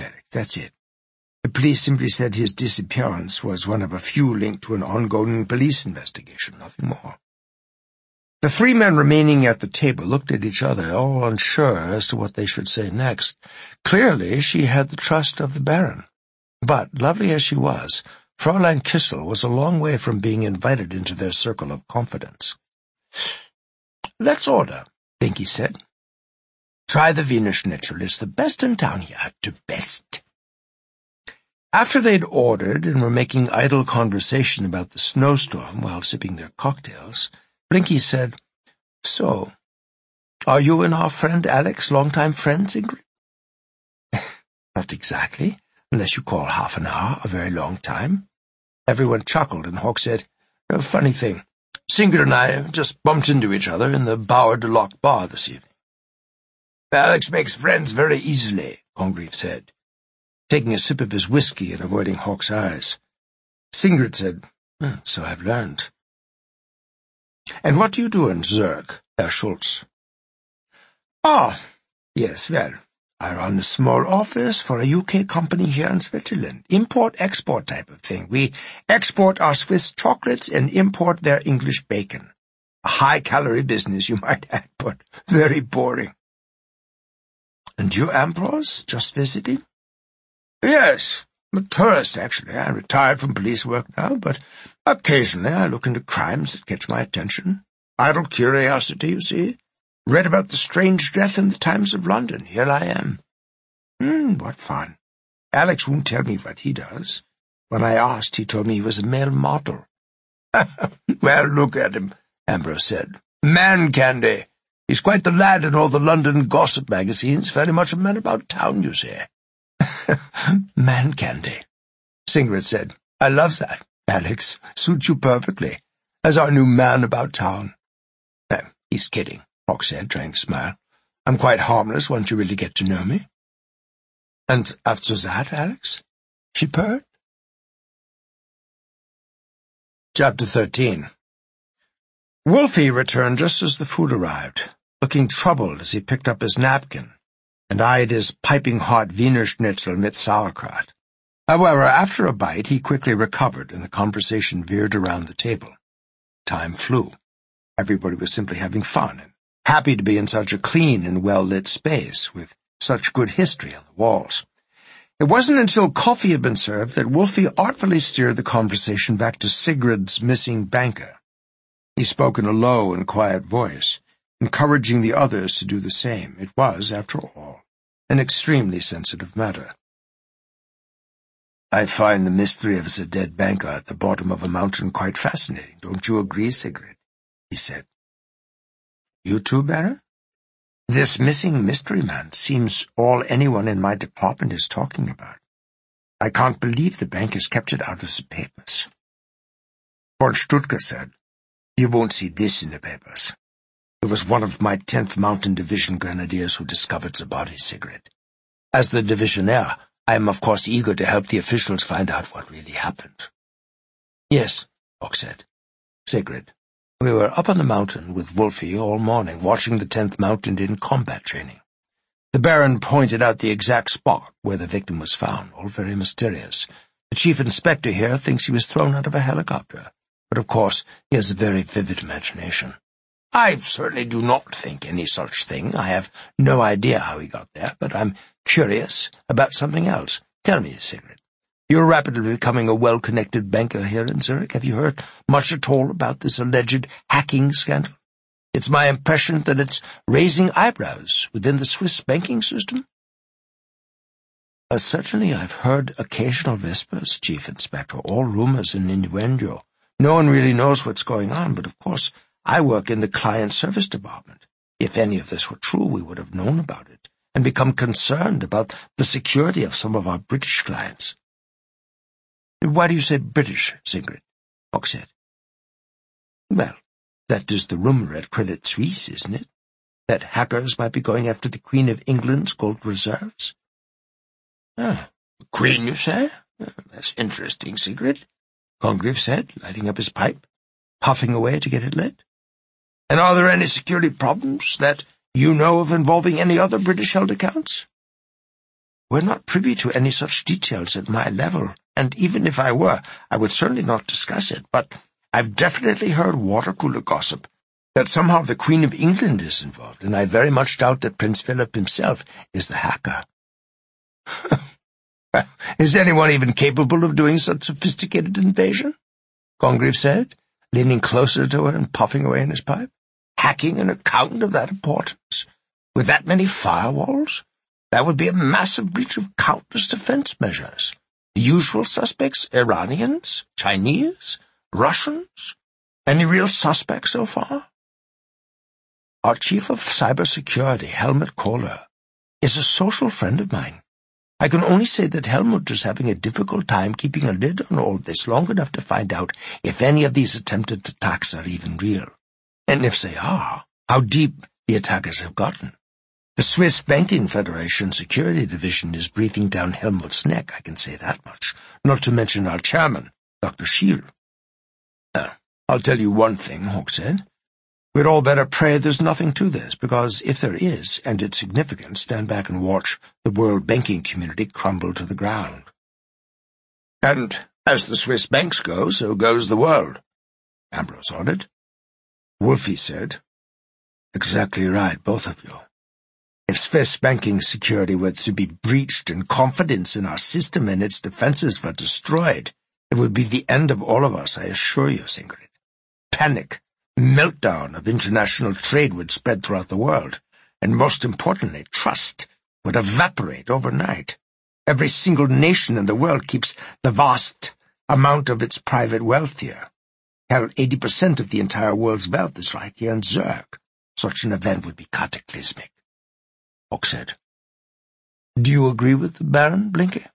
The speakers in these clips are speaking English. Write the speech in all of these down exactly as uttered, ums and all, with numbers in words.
Alex, that's it. The police simply said his disappearance was one of a few linked to an ongoing police investigation, nothing more. The three men remaining at the table looked at each other, all unsure as to what they should say next. Clearly, she had the trust of the Baron. But, lovely as she was, Fräulein Kissel was a long way from being invited into their circle of confidence. "Let's order," Blinky said. "Try the Wiener Schnitzel. It's the best in town here, the best." After they'd ordered and were making idle conversation about the snowstorm while sipping their cocktails, Blinky said, "So, are you and our friend Alex long-time friends, Ingrid?" "Not exactly, unless you call half an hour a very long time." Everyone chuckled, and Hawk said, "A funny thing. Sigrid and I just bumped into each other in the Bower de Lock bar this evening." "Alex makes friends very easily," Congreve said, taking a sip of his whiskey and avoiding Hawk's eyes. Sigrid said, oh, "So I've learned." "And what do you do in Zurich, Herr Schultz?" "Oh, yes, well, I run a small office for a U K company here in Switzerland. Import-export type of thing. We export our Swiss chocolates and import their English bacon. A high-calorie business, you might add, but very boring." "And you, Ambrose, just visiting?" "Yes, I'm a tourist, actually. I retired from police work now, but occasionally I look into crimes that catch my attention. Idle curiosity, you see. Read about the strange death in the Times of London. Here I am." Hmm, what fun. Alex won't tell me what he does. When I asked, he told me he was a male model. "Well, look at him," Ambrose said. "Man candy. He's quite the lad in all the London gossip magazines. Very much a man about town, you say." "Man candy," Sigrid said. "I love that, Alex. Suits you perfectly, as our new man about town." "No, he's kidding," Hawk said, trying to smile. "I'm quite harmless once you really get to know me." "And after that, Alex?" she purred. Chapter thirteen. Wolfie returned just as the food arrived, looking troubled as he picked up his napkin and eyed his piping-hot Wiener Schnitzel mit sauerkraut. However, after a bite, he quickly recovered, and the conversation veered around the table. Time flew. Everybody was simply having fun and happy to be in such a clean and well-lit space, with such good history on the walls. It wasn't until coffee had been served that Wolfie artfully steered the conversation back to Sigrid's missing banker. He spoke in a low and quiet voice, encouraging the others to do the same. It was, after all, an extremely sensitive matter. "I find the mystery of the dead banker at the bottom of a mountain quite fascinating. Don't you agree, Sigrid?" he said. "You too, Baron? This missing mystery man seems all anyone in my department is talking about. I can't believe the bankers kept it out of the papers." Von Stuttgart said, "You won't see this in the papers. It was one of my tenth Mountain Division grenadiers who discovered the body, Sigrid. As the divisionaire, I am of course eager to help the officials find out what really happened." "Yes," Hawk said. "Sigrid, we were up on the mountain with Wolfie all morning, watching the tenth Mountain in combat training. The Baron pointed out the exact spot where the victim was found, all very mysterious. The chief inspector here thinks he was thrown out of a helicopter, but of course he has a very vivid imagination. I certainly do not think any such thing. I have no idea how he got there, but I'm curious about something else. Tell me, Sigrid, you're rapidly becoming a well-connected banker here in Zurich. Have you heard much at all about this alleged hacking scandal? It's my impression that it's raising eyebrows within the Swiss banking system." Uh, certainly I've heard occasional whispers, Chief Inspector, all rumors and innuendo. No one really knows what's going on, but of course I work in the client service department. If any of this were true, we would have known about it and become concerned about the security of some of our British clients. "Why do you say British, Sigrid?" Hawk said. "Well, that is the rumor at Credit Suisse, isn't it? That hackers might be going after the Queen of England's gold reserves." "Ah, the Queen, you say? That's interesting, Sigrid," Congreve said, lighting up his pipe, puffing away to get it lit. "And are there any security problems that you know of involving any other British-held accounts?" We're not privy to any such details at my level, and even if I were, I would certainly not discuss it, but I've definitely heard water-cooler gossip that somehow the Queen of England is involved, and I very much doubt that Prince Philip himself is the hacker. Is anyone even capable of doing such sophisticated invasion? Congreve said, leaning closer to her and puffing away in his pipe. Hacking an account of that importance? With that many firewalls? That would be a massive breach of countless defense measures. The usual suspects, Iranians, Chinese, Russians? Any real suspects so far? Our chief of cybersecurity, Helmut Kohler, is a social friend of mine. I can only say that Helmut is having a difficult time keeping a lid on all this long enough to find out if any of these attempted attacks are even real. And if they are, how deep the attackers have gotten. The Swiss Banking Federation Security Division is breathing down Helmut's neck, I can say that much, not to mention our chairman, Doctor Schiel. Uh, I'll tell you one thing, Hawke said. We'd all better pray there's nothing to this, because if there is, and it's significant, stand back and watch the world banking community crumble to the ground. And as the Swiss banks go, so goes the world, Ambrose ordered. Wolfie said, Exactly right, both of you. If Swiss banking security were to be breached and confidence in our system and its defenses were destroyed, it would be the end of all of us, I assure you, Sigrid. Panic. Meltdown of international trade would spread throughout the world, and most importantly, trust would evaporate overnight. Every single nation in the world keeps the vast amount of its private wealth here. Hell, eighty percent of the entire world's wealth is right here in Zurich. Such an event would be cataclysmic. Hawke said. Do you agree with the Baron, Blinky?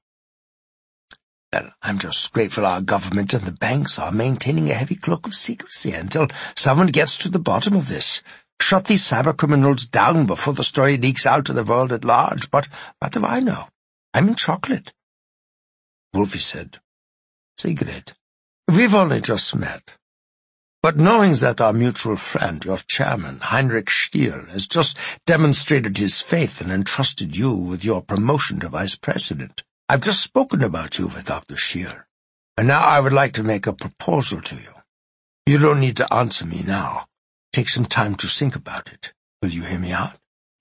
Well, I'm just grateful our government and the banks are maintaining a heavy cloak of secrecy until someone gets to the bottom of this. Shut these cybercriminals down before the story leaks out to the world at large. But what do I know? I'm in chocolate. Wolfie said, Sigrid, we've only just met. But knowing that our mutual friend, your chairman, Heinrich Stiel, has just demonstrated his faith and entrusted you with your promotion to vice president, I've just spoken about you with Doctor Schiel, and now I would like to make a proposal to you. You don't need to answer me now. Take some time to think about it. Will you hear me out?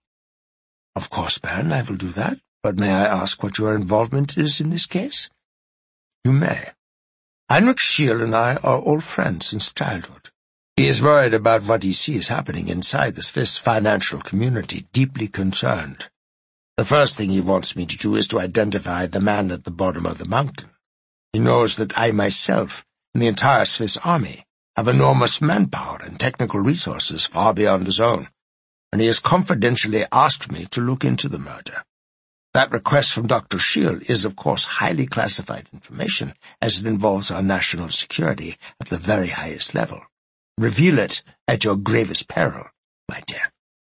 Of course, Baron, I will do that, but may I ask what your involvement is in this case? You may. Heinrich Schiel and I are old friends since childhood. He is worried about what he sees happening inside the Swiss financial community, deeply concerned. The first thing he wants me to do is to identify the man at the bottom of the mountain. He knows that I myself and the entire Swiss army have enormous manpower and technical resources far beyond his own, and he has confidentially asked me to look into the murder. That request from Doctor Schiel is, of course, highly classified information, as it involves our national security at the very highest level. Reveal it at your gravest peril, my dear.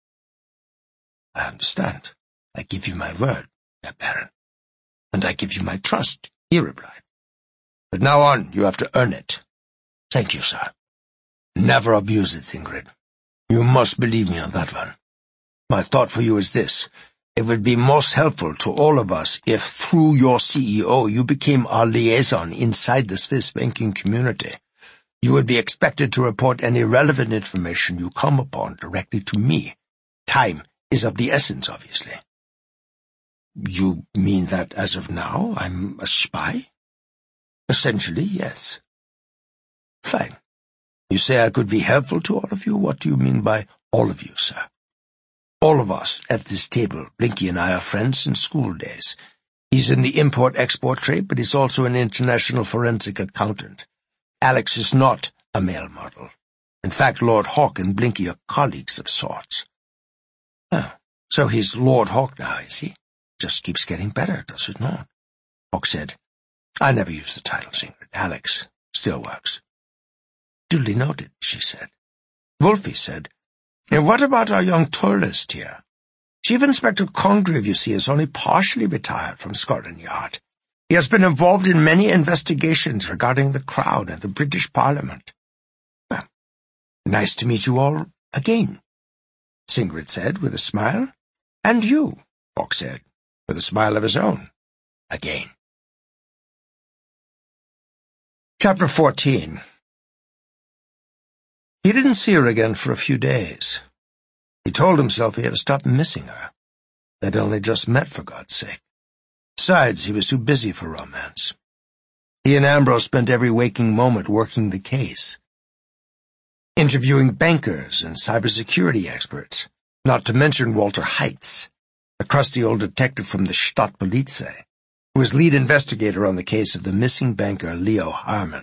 I understand. I give you my word, Herr Baron, and I give you my trust, he replied. But now on, you have to earn it. Thank you, sir. Never abuse it, Ingrid. You must believe me on that one. My thought for you is this. It would be most helpful to all of us if, through your C E O, you became our liaison inside the Swiss banking community. You would be expected to report any relevant information you come upon directly to me. Time is of the essence, obviously. You mean that as of now I'm a spy? Essentially, yes. Fine. You say I could be helpful to all of you? What do you mean by all of you, sir? All of us at this table, Blinky and I, are friends since school days. He's in the import-export trade, but he's also an international forensic accountant. Alex is not a male model. In fact, Lord Hawke and Blinky are colleagues of sorts. Oh, so he's Lord Hawke now, is he? Just keeps getting better, does it not? Hawke said, I never use the title, Ingrid. Alex still works. Duly noted, she said. Wolfie said, and what about our young tourist here? Chief Inspector Congreve, you see, is only partially retired from Scotland Yard. He has been involved in many investigations regarding the Crown and the British Parliament. Well, nice to meet you all again, Sigrid said with a smile. And you, Hawke said, with a smile of his own, again. Chapter fourteen. He didn't see her again for a few days. He told himself he had to stop missing her. They'd only just met, for God's sake. Besides, he was too busy for romance. He and Ambrose spent every waking moment working the case, interviewing bankers and cybersecurity experts, not to mention Walter Heitz, a crusty old detective from the Stadtpolizei, who was lead investigator on the case of the missing banker Leo Harmon.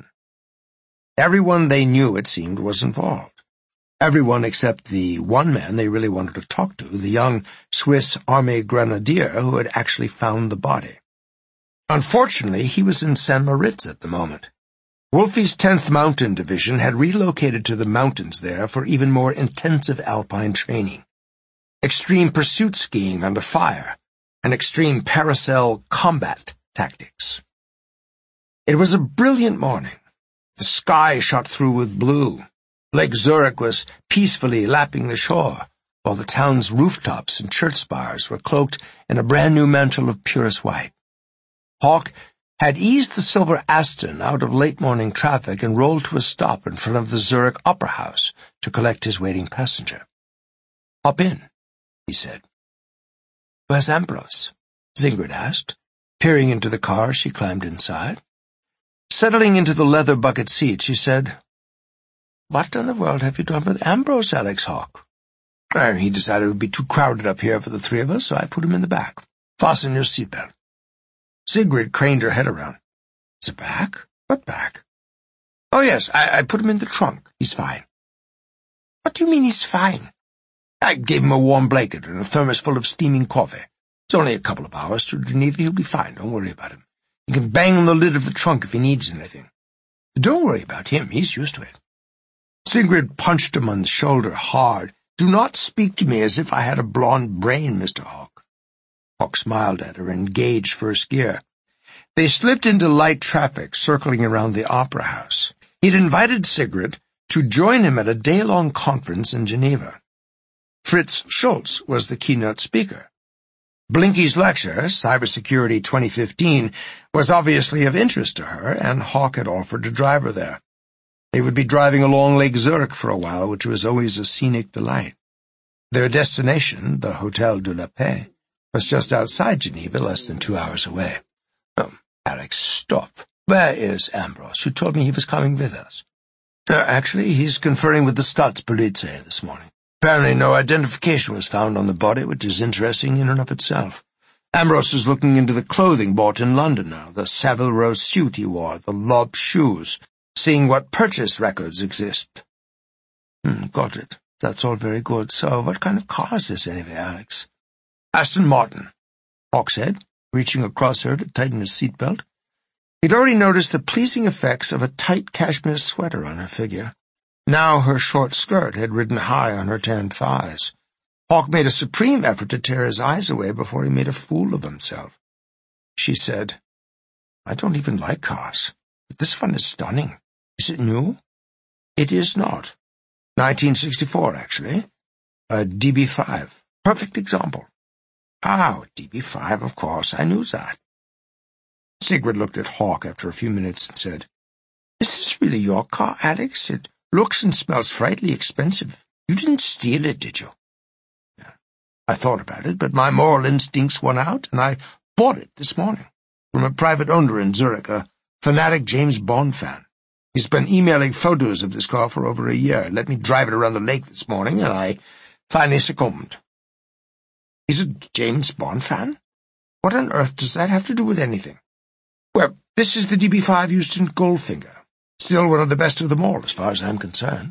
Everyone they knew, it seemed, was involved. Everyone except the one man they really wanted to talk to, the young Swiss Army grenadier who had actually found the body. Unfortunately, he was in Saint Moritz at the moment. Wolfie's tenth Mountain Division had relocated to the mountains there for even more intensive alpine training, extreme pursuit skiing under fire, and extreme paracel combat tactics. It was a brilliant morning. The sky shot through with blue. Lake Zurich was peacefully lapping the shore, while the town's rooftops and church spires were cloaked in a brand-new mantle of purest white. Hawk had eased the silver Aston out of late-morning traffic and rolled to a stop in front of the Zurich Opera House to collect his waiting passenger. "Hop in," he said. "Where's Ambrose?" Zingrid asked. Peering into the car, she climbed inside. Settling into the leather bucket seat, she said, "What in the world have you done with Ambrose, Alex Hawk?" Uh, he decided it would be too crowded up here for the three of us, so I put him in the back. Fasten your seatbelt. Sigrid craned her head around. "The back? What back?" "Oh, yes, I, I put him in the trunk. He's fine." "What do you mean he's fine?" "I gave him a warm blanket and a thermos full of steaming coffee. It's only a couple of hours to Geneva. He'll be fine. Don't worry about him. You can bang on the lid of the trunk if he needs anything. Don't worry about him. He's used to it." Sigrid punched him on the shoulder hard. "Do not speak to me as if I had a blonde brain, Mister Hawk." Hawk smiled at her and engaged first gear. They slipped into light traffic, circling around the Opera House. He'd invited Sigrid to join him at a day-long conference in Geneva. Fritz Schultz was the keynote speaker. Blinky's lecture, Cybersecurity twenty fifteen, was obviously of interest to her, and Hawk had offered to drive her there. They would be driving along Lake Zurich for a while, which was always a scenic delight. Their destination, the Hotel de la Paix, was just outside Geneva, less than two hours away. "Oh, Alex, stop. Where is Ambrose? You told me he was coming with us." Uh, actually, he's conferring with the Stadtpolizei this morning. Apparently no identification was found on the body, which is interesting in and of itself. Ambrose is looking into the clothing bought in London now, the Savile Row suit he wore, the lob shoes, seeing what purchase records exist. Hmm, got it. That's all very good. So what kind of car is this anyway, Alex? "Aston Martin," Hawk said, reaching across her to tighten his seatbelt. He'd already noticed the pleasing effects of a tight cashmere sweater on her figure. Now her short skirt had ridden high on her tanned thighs. Hawk made a supreme effort to tear his eyes away before he made a fool of himself. She said, "I don't even like cars, but this one is stunning. Is it new?" "It is not. nineteen sixty-four, actually. A D B five. Perfect example." "Oh, D B five, of course. I knew that." Sigrid looked at Hawk after a few minutes and said, "Is this really your car, Alex? It looks and smells frightfully expensive. You didn't steal it, did you?" Yeah. "I thought about it, but my moral instincts won out, and I bought it this morning from a private owner in Zurich, a fanatic James Bond fan. He's been emailing photos of this car for over a year. Let me drive it around the lake this morning, and I finally succumbed." "He's a James Bond fan? What on earth does that have to do with anything?" "Well, this is the D B five used in Goldfinger. Still one of the best of them all, as far as I'm concerned."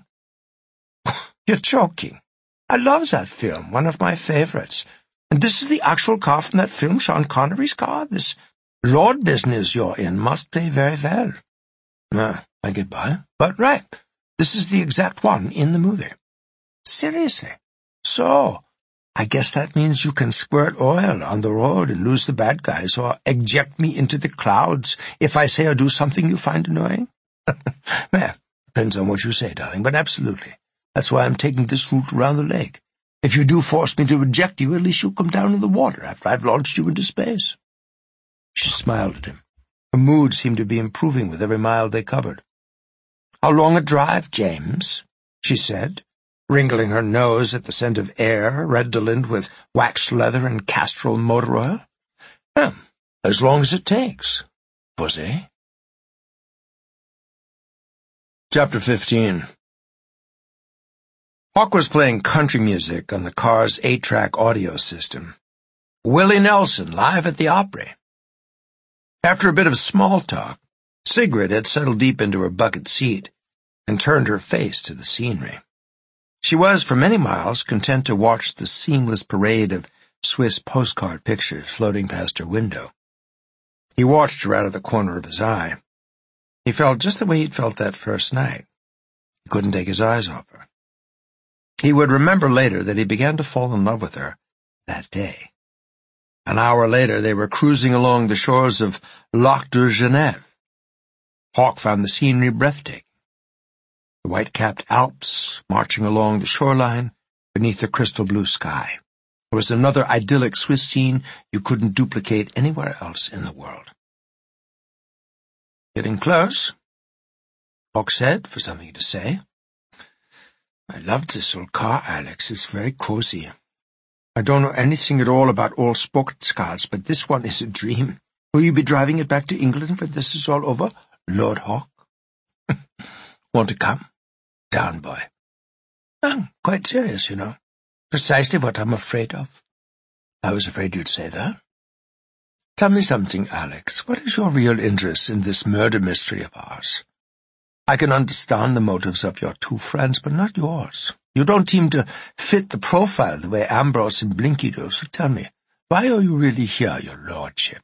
"You're joking. I love that film, one of my favorites. And this is the actual car from that film, Sean Connery's car? This Lord business you're in must play very well." "No, I get by. But right, this is the exact one in the movie." "Seriously? So, I guess that means you can squirt oil on the road and lose the bad guys, or eject me into the clouds if I say or do something you find annoying?" "Well, depends on what you say, darling, but absolutely. That's why I'm taking this route around the lake. If you do force me to reject you, at least you'll come down in the water after I've launched you into space." She smiled at him. Her mood seemed to be improving with every mile they covered. "How long a drive, James?" she said, wrinkling her nose at the scent of air, redolent with waxed leather and castrol motor oil. "Oh, as long as it takes, pussy." Chapter fifteen. Hawk was playing country music on the car's eight-track audio system. Willie Nelson, live at the Opry. After a bit of small talk, Sigrid had settled deep into her bucket seat and turned her face to the scenery. She was, for many miles, content to watch the seamless parade of Swiss postcard pictures floating past her window. He watched her out of the corner of his eye. He felt just the way he'd felt that first night. He couldn't take his eyes off her. He would remember later that he began to fall in love with her that day. An hour later, they were cruising along the shores of Lac de Genève. Hawk found the scenery breathtaking. The white-capped Alps marching along the shoreline beneath the crystal blue sky. It was another idyllic Swiss scene you couldn't duplicate anywhere else in the world. "Getting close," Hawk said, for something to say. "I love this old car, Alex. It's very cozy. I don't know anything at all about old sports cars, but this one is a dream. Will you be driving it back to England when this is all over, Lord Hawk?" "Want to come?" "Down, boy." "I'm quite serious, you know. Precisely what I'm afraid of." "I was afraid you'd say that." "Tell me something, Alex. What is your real interest in this murder mystery of ours? I can understand the motives of your two friends, but not yours. You don't seem to fit the profile the way Ambrose and Blinky do, so tell me, why are you really here, your lordship?"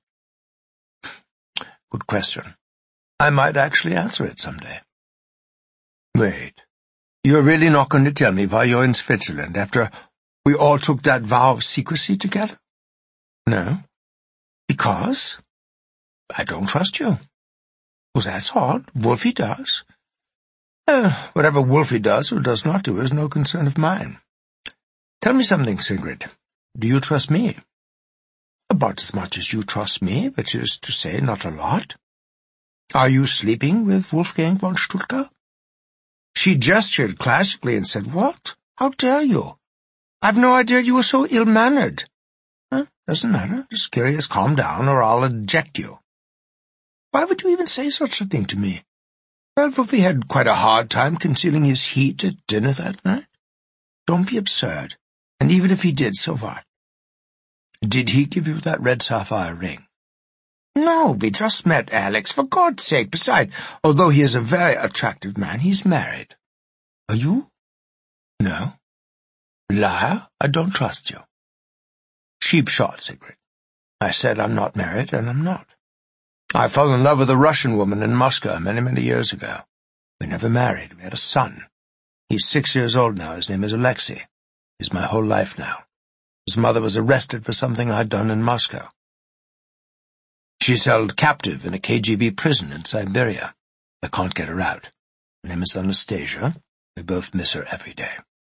"Good question. I might actually answer it someday." "Wait. You're really not going to tell me why you're in Switzerland after we all took that vow of secrecy together?" "No." "Because I don't trust you." "Well, that's odd. Wolfie does." Uh, whatever Wolfie does or does not do is no concern of mine. Tell me something, Sigrid. Do you trust me?" "About as much as you trust me, which is to say not a lot." "Are you sleeping with Wolfgang von Stuttgart?" She gestured classically and said, "What? How dare you? I've no idea you were so ill-mannered." Huh? "Doesn't matter. Just curious. Calm down, or I'll eject you." "Why would you even say such a thing to me?" "Well, Wolfie had quite a hard time concealing his heat at dinner that night." "Don't be absurd. And even if he did, so what?" "Did he give you that red sapphire ring?" "No, we just met, Alex, for God's sake. Besides, although he is a very attractive man, he's married." "Are you?" "No." "Liar, I don't trust you." "Cheap shot, Sigrid. I said I'm not married, and I'm not. I fell in love with a Russian woman in Moscow many, many years ago. We never married. We had a son. He's six years old now. His name is Alexei. He's my whole life now. His mother was arrested for something I'd done in Moscow. She's held captive in a K G B prison in Siberia. I can't get her out. Her name is Anastasia. We both miss her every day."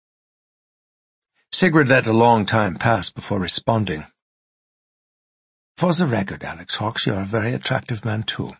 Sigrid let a long time pass before responding. "For the record, Alex Hawks, you're a very attractive man, too."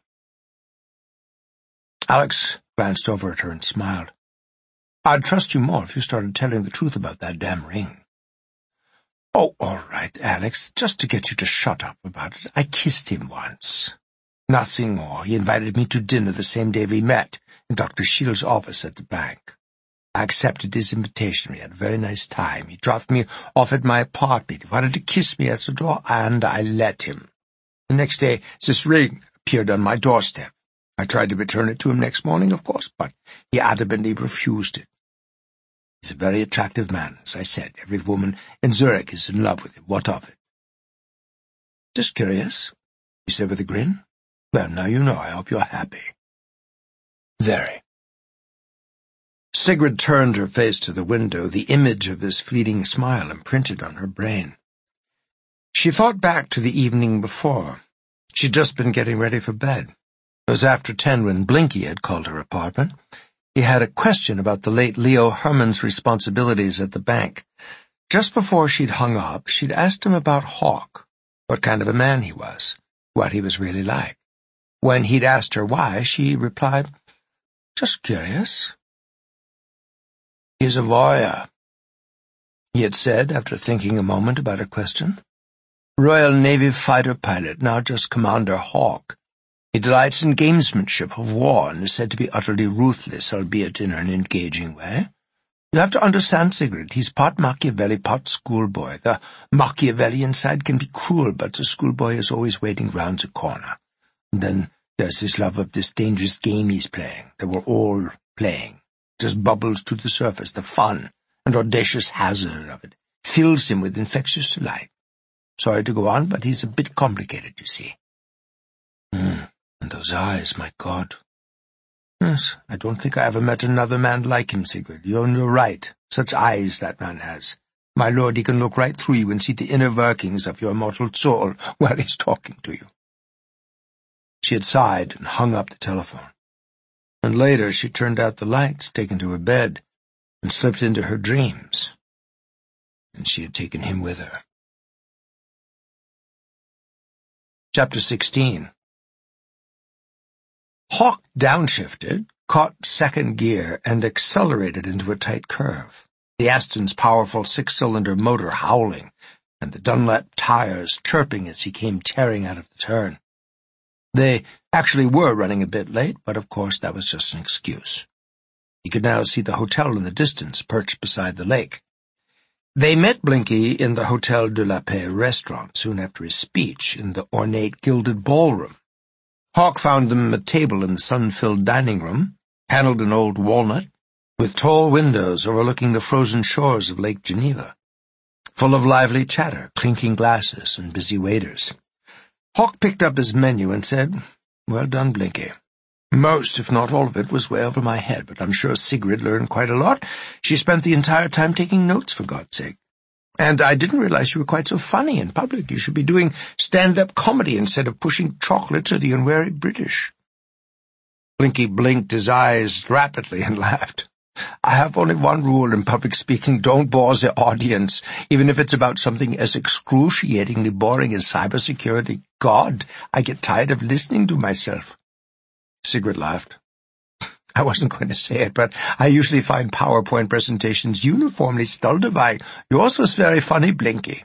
Alex glanced over at her and smiled. "I'd trust you more if you started telling the truth about that damn ring." "Oh, all right, Alex, just to get you to shut up about it, I kissed him once. Nothing more. He invited me to dinner the same day we met in Doctor Shields' office at the bank. I accepted his invitation. We had a very nice time. He dropped me off at my apartment. He wanted to kiss me at the door, and I let him. The next day, this ring appeared on my doorstep. I tried to return it to him next morning, of course, but he adamantly refused it. He's a very attractive man, as I said. Every woman in Zurich is in love with him. What of it?" "Just curious," he said with a grin. "Well, now you know. I hope you're happy." "Very." Sigrid turned her face to the window, the image of his fleeting smile imprinted on her brain. She thought back to the evening before. She'd just been getting ready for bed. It was after ten when Blinky had called her apartment. He had a question about the late Leo Herman's responsibilities at the bank. Just before she'd hung up, she'd asked him about Hawk, what kind of a man he was, what he was really like. When he'd asked her why, she replied, "Just curious." "He's a warrior," he had said after thinking a moment about her question. "Royal Navy fighter pilot, now just Commander Hawk. He delights in gamesmanship of war and is said to be utterly ruthless, albeit in an engaging way. You have to understand, Sigrid, he's part Machiavelli, part schoolboy. The Machiavellian side can be cruel, but the schoolboy is always waiting round the corner. And then there's his love of this dangerous game he's playing, that we're all playing. Just bubbles to the surface, the fun and audacious hazard of it fills him with infectious delight. Sorry to go on, but he's a bit complicated, you see." Mm, and those eyes, my God. "Yes, I don't think I ever met another man like him, Sigrid. You're, you're right. Such eyes that man has. My lord, he can look right through you and see the inner workings of your mortal soul while he's talking to you." She had sighed and hung up the telephone. And later she turned out the lights, taken to her bed, and slipped into her dreams. And she had taken him with her. Chapter sixteen. Hawk downshifted, caught second gear, and accelerated into a tight curve, the Aston's powerful six-cylinder motor howling, and the Dunlop tires chirping as he came tearing out of the turn. They actually were running a bit late, but of course that was just an excuse. He could now see the hotel in the distance, perched beside the lake. They met Blinky in the Hotel de la Paix restaurant soon after his speech in the ornate gilded ballroom. Hawk found them a table in the sun-filled dining room, panelled in old walnut, with tall windows overlooking the frozen shores of Lake Geneva, full of lively chatter, clinking glasses, and busy waiters. Hawk picked up his menu and said, "Well done, Blinky. Most, if not all of it, was way over my head, but I'm sure Sigrid learned quite a lot. She spent the entire time taking notes, for God's sake. And I didn't realize you were quite so funny in public. You should be doing stand-up comedy instead of pushing chocolate to the unwary British." Blinky blinked his eyes rapidly and laughed. "I have only one rule in public speaking: don't bore the audience, even if it's about something as excruciatingly boring as cybersecurity. God, I get tired of listening to myself." Sigrid laughed. "I wasn't going to say it, but I usually find PowerPoint presentations uniformly stultifying. Yours was very funny, Blinky."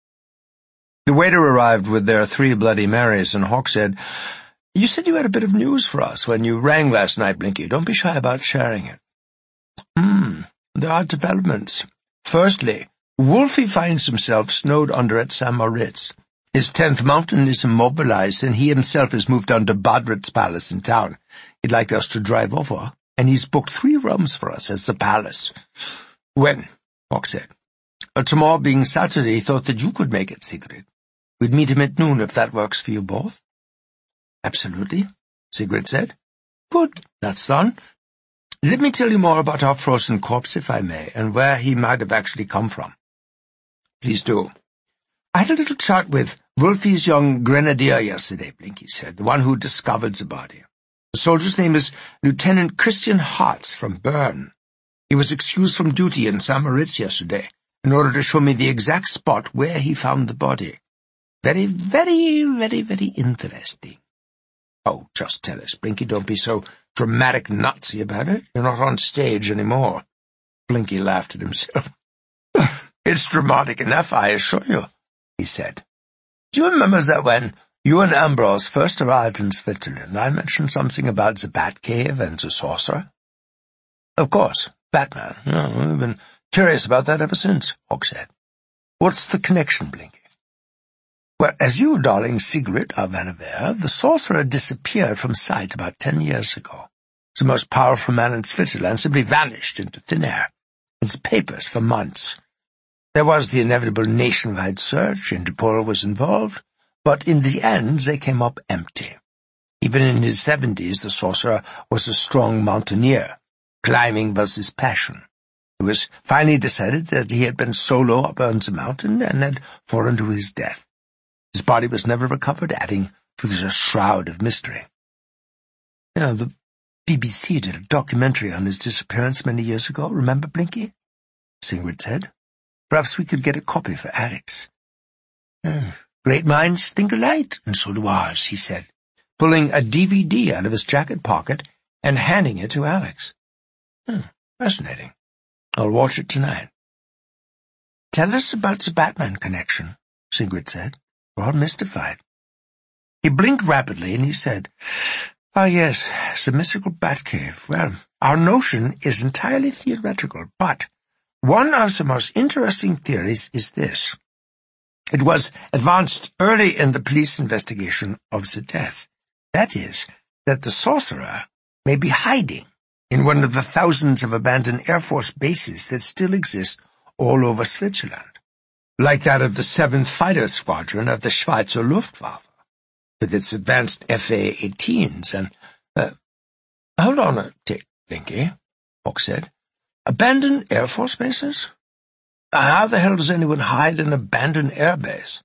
The waiter arrived with their three Bloody Marys, and Hawk said, "You said you had a bit of news for us when you rang last night, Blinky. Don't be shy about sharing it." Hmm, there are developments. Firstly, Wolfie finds himself snowed under at Saint Moritz. His tenth mountain is immobilized, and he himself has moved down to Badrit's palace in town. He'd like us to drive over, and he's booked three rooms for us at the palace. "When?" Hawk said. "Uh, tomorrow being Saturday, he thought that you could make it, Sigrid. We'd meet him at noon if that works for you both." "Absolutely," Sigrid said. "Good, that's done. Let me tell you more about our frozen corpse, if I may, and where he might have actually come from." "Please do." "I had a little chat with Wolfie's young grenadier yesterday," Blinky said, "the one who discovered the body. The soldier's name is Lieutenant Christian Hartz from Bern. He was excused from duty in Saint Moritz yesterday in order to show me the exact spot where he found the body. Very, very, very, very interesting." "Oh, just tell us, Blinky. Don't be so dramatic Nazi about it. You're not on stage anymore." Blinky laughed at himself. "It's dramatic enough, I assure you," he said. "Do you remember that when you and Ambrose first arrived in Switzerland, I mentioned something about the Batcave and the sorcerer?" "Of course, Batman. Yeah, we've been curious about that ever since," Hawk said. "What's the connection, Blinky?" "Well, as you, darling Sigrid, are well aware, the sorcerer disappeared from sight about ten years ago. The most powerful man in Switzerland simply vanished into thin air. In the papers for months. There was the inevitable nationwide search, Interpol was involved, but in the end they came up empty. Even in his seventies, the sorcerer was a strong mountaineer. Climbing was his passion. It was finally decided that he had been solo up on the mountain and had fallen to his death. His body was never recovered, adding to the shroud of mystery. Yeah, the B B C did a documentary on his disappearance many years ago, remember, Blinky?" Sigrid said. Perhaps we could get a copy for Alex. Oh, great minds think alike, and so do ours, he said, pulling a D V D out of his jacket pocket and handing it to Alex. Oh, fascinating. I'll watch it tonight. Tell us about the Batman connection, Sigrid said. We're all mystified. He blinked rapidly and he said, Ah, yes, the mystical Batcave. Well, our notion is entirely theoretical, but one of the most interesting theories is this. It was advanced early in the police investigation of the death. That is, that the sorcerer may be hiding in one of the thousands of abandoned Air Force bases that still exist all over Switzerland, like that of the seventh Fighter Squadron of the Schweizer Luftwaffe, with its advanced F A eighteens and, uh, hold on a tick, Blinky, Hawk said. Abandoned Air Force bases? How the hell does anyone hide an abandoned airbase?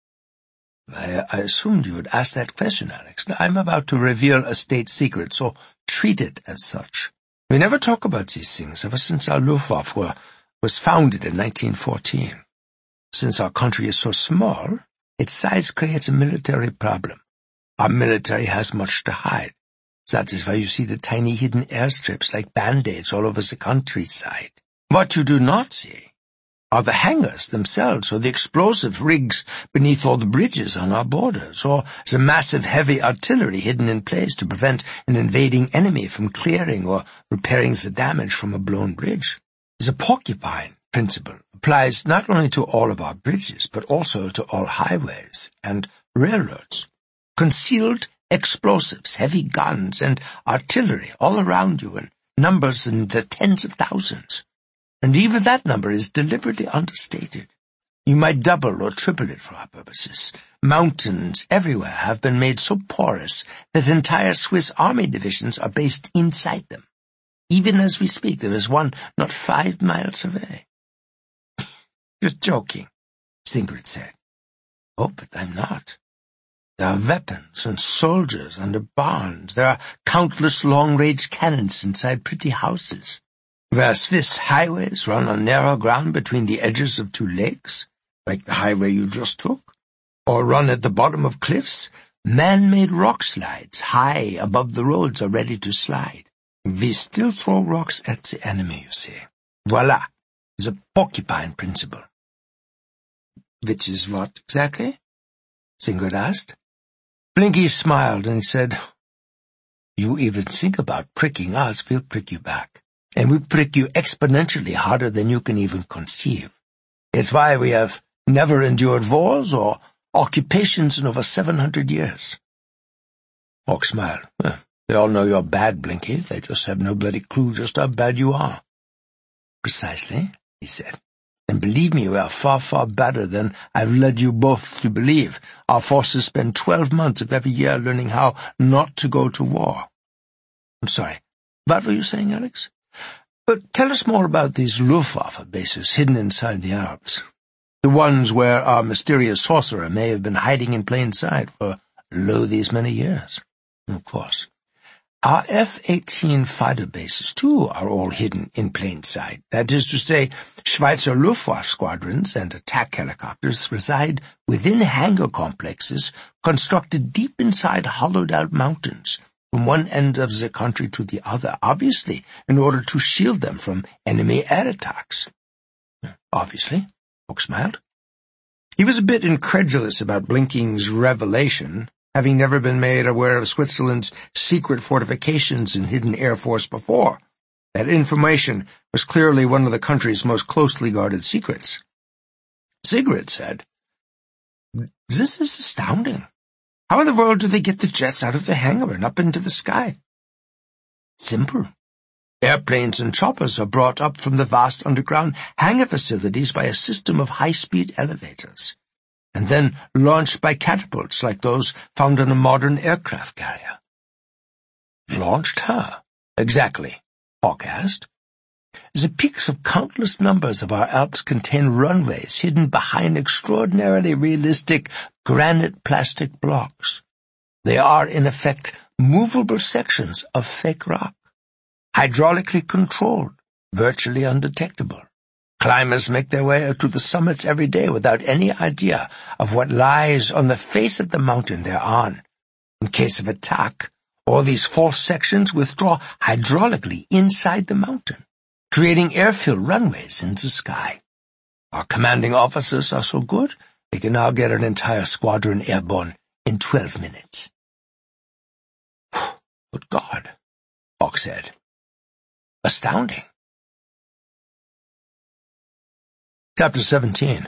I, I assumed you would ask that question, Alex. I'm about to reveal a state secret, so treat it as such. We never talk about these things ever since our Luftwaffe were, was founded in nineteen fourteen. Since our country is so small, its size creates a military problem. Our military has much to hide. That is why you see the tiny hidden airstrips like band-aids all over the countryside. What you do not see are the hangars themselves, or the explosive rigs beneath all the bridges on our borders, or the massive heavy artillery hidden in place to prevent an invading enemy from clearing or repairing the damage from a blown bridge. The porcupine principle applies not only to all of our bridges, but also to all highways and railroads. Concealed explosives, heavy guns, and artillery all around you in numbers in the tens of thousands. And even that number is deliberately understated. You might double or triple it for our purposes. Mountains everywhere have been made so porous that entire Swiss army divisions are based inside them. Even as we speak, there is one not five miles away. You're joking, Sigrid said. Oh, but I'm not. There are weapons and soldiers under barns. There are countless long-range cannons inside pretty houses. Where Swiss highways run on narrow ground between the edges of two lakes, like the highway you just took, or run at the bottom of cliffs, man-made rock slides high above the roads are ready to slide. We still throw rocks at the enemy, you see. Voila, the porcupine principle. Which is what exactly? Sigrid asked. Blinky smiled and said, You even think about pricking us, we'll prick you back. And we prick you exponentially harder than you can even conceive. It's why we have never endured wars or occupations in over seven hundred years. Hawk smiled. Well, they all know you're bad, Blinky. They just have no bloody clue just how bad you are. Precisely, he said. And believe me, we are far, far better than I've led you both to believe. Our forces spend twelve months of every year learning how not to go to war. I'm sorry. What were you saying, Alex? But tell us more about these Luftwaffe bases hidden inside the Alps. The ones where our mysterious sorcerer may have been hiding in plain sight for, lo, these many years. Of course. Our F eighteen fighter bases, too, are all hidden in plain sight. That is to say, Schweizer Luftwaffe squadrons and attack helicopters reside within hangar complexes constructed deep inside hollowed-out mountains, from one end of the country to the other, obviously, in order to shield them from enemy air attacks. Obviously, Hawk smiled. He was a bit incredulous about Blinking's revelation, having never been made aware of Switzerland's secret fortifications and hidden air force before. That information was clearly one of the country's most closely guarded secrets. Sigrid said, This is astounding. How in the world do they get the jets out of the hangar and up into the sky? Simple. Airplanes and choppers are brought up from the vast underground hangar facilities by a system of high-speed elevators, and then launched by catapults like those found on a modern aircraft carrier. Launched her? Exactly, Hawk asked. The peaks of countless numbers of our Alps contain runways hidden behind extraordinarily realistic granite plastic blocks. They are, in effect, movable sections of fake rock, hydraulically controlled, virtually undetectable. Climbers make their way to the summits every day without any idea of what lies on the face of the mountain they're on. In case of attack, all these false sections withdraw hydraulically inside the mountain, creating airfield runways in the sky. Our commanding officers are so good, they can now get an entire squadron airborne in twelve minutes. Good God, Hawk said. Astounding. Chapter seventeen.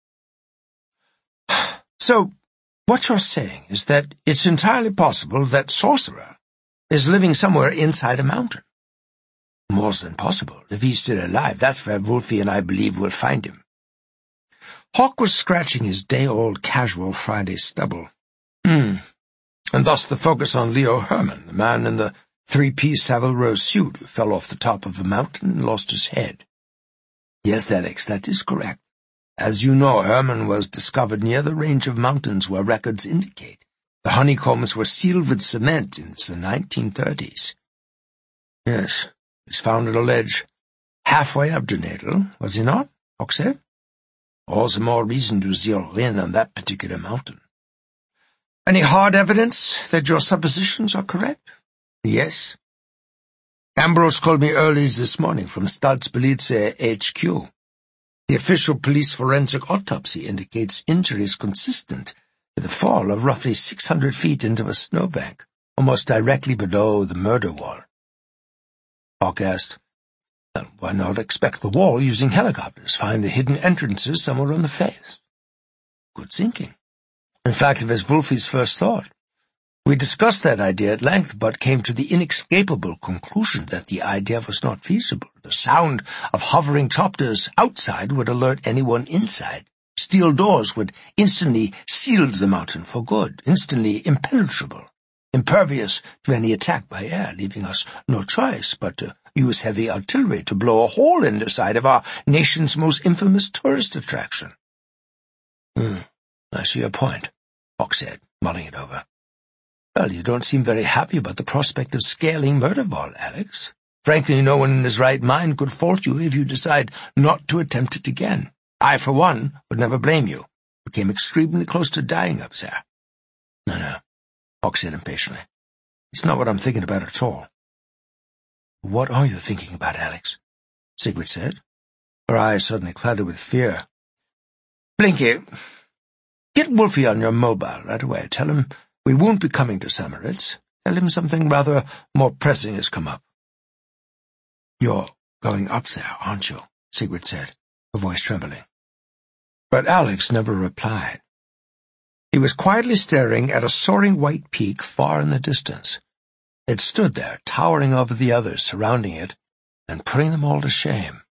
So, what you're saying is that it's entirely possible that Sorcerer is living somewhere inside a mountain. More than possible. If he's still alive, that's where Wolfie and I believe we'll find him. Hawk was scratching his day-old casual Friday stubble. Hmm. And thus the focus on Leo Herman, the man in the three-piece Savile Row suit who fell off the top of the mountain and lost his head. Yes, Alex, that is correct. As you know, Herman was discovered near the range of mountains where records indicate the honeycombs were sealed with cement in the nineteen thirties. Yes, he was found at a ledge halfway up Genadel, was he not? Hawk said. All the more reason to zero in on that particular mountain. Any hard evidence that your suppositions are correct? Yes. Ambrose called me early this morning from Staatspolizei H Q. The official police forensic autopsy indicates injuries consistent with a fall of roughly six hundred feet into a snowbank, almost directly below the murder wall. Hawk asked, Well, why not expect the wall using helicopters, find the hidden entrances somewhere on the face? Good thinking. In fact, it was Wolfie's first thought. We discussed that idea at length, but came to the inescapable conclusion that the idea was not feasible. The sound of hovering chopters outside would alert anyone inside. Steel doors would instantly seal the mountain for good, instantly impenetrable, impervious to any attack by air, leaving us no choice but to use heavy artillery to blow a hole in the side of our nation's most infamous tourist attraction. Hmm, I see your point, Hawk said, mulling it over. Well, you don't seem very happy about the prospect of scaling Murderval, Alex. Frankly, no one in his right mind could fault you if you decide not to attempt it again. I, for one, would never blame you. You came extremely close to dying up there. No, no, Hawk said impatiently. It's not what I'm thinking about at all. What are you thinking about, Alex? Sigrid said, her eyes suddenly clouded with fear. Blinky, get Wolfie on your mobile right away. Tell him we won't be coming to Samaritz. Tell him something rather more pressing has come up. You're going up there, aren't you? Sigrid said, her voice trembling. But Alex never replied. He was quietly staring at a soaring white peak far in the distance. It stood there, towering over the others surrounding it, and putting them all to shame.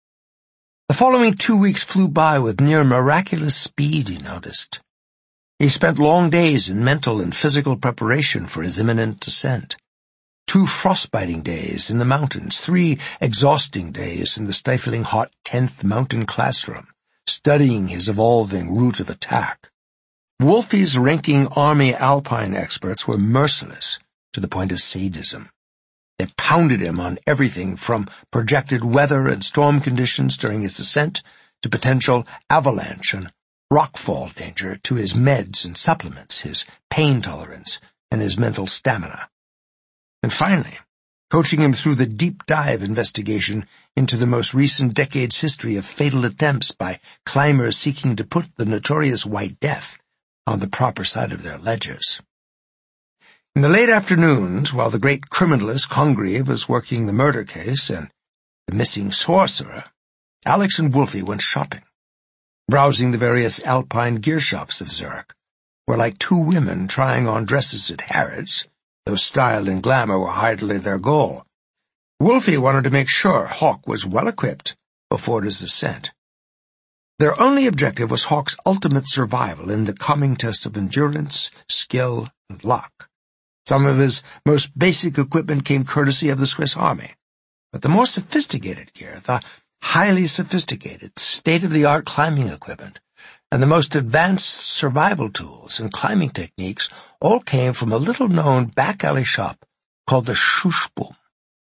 The following two weeks flew by with near miraculous speed, he noticed. He spent long days in mental and physical preparation for his imminent descent. Two frostbiting days in the mountains, three exhausting days in the stifling hot tenth mountain classroom, studying his evolving route of attack. Wolfie's ranking Army Alpine experts were merciless to the point of sadism. They pounded him on everything from projected weather and storm conditions during his ascent to potential avalanche and rockfall danger to his meds and supplements, his pain tolerance, and his mental stamina. And finally, coaching him through the deep dive investigation into the most recent decade's history of fatal attempts by climbers seeking to put the notorious White Death on the proper side of their ledgers. In the late afternoons, while the great criminalist Congreve was working the murder case and the missing sorcerer, Alex and Wolfie went shopping, browsing the various alpine gear shops of Zurich, where like two women trying on dresses at Harrods, though style and glamour were hardly their goal. Wolfie wanted to make sure Hawk was well equipped before his ascent. Their only objective was Hawk's ultimate survival in the coming test of endurance, skill, and luck. Some of his most basic equipment came courtesy of the Swiss Army, but the more sophisticated gear, the highly sophisticated, state-of-the-art climbing equipment, and the most advanced survival tools and climbing techniques all came from a little-known back-alley shop called the Schussboom.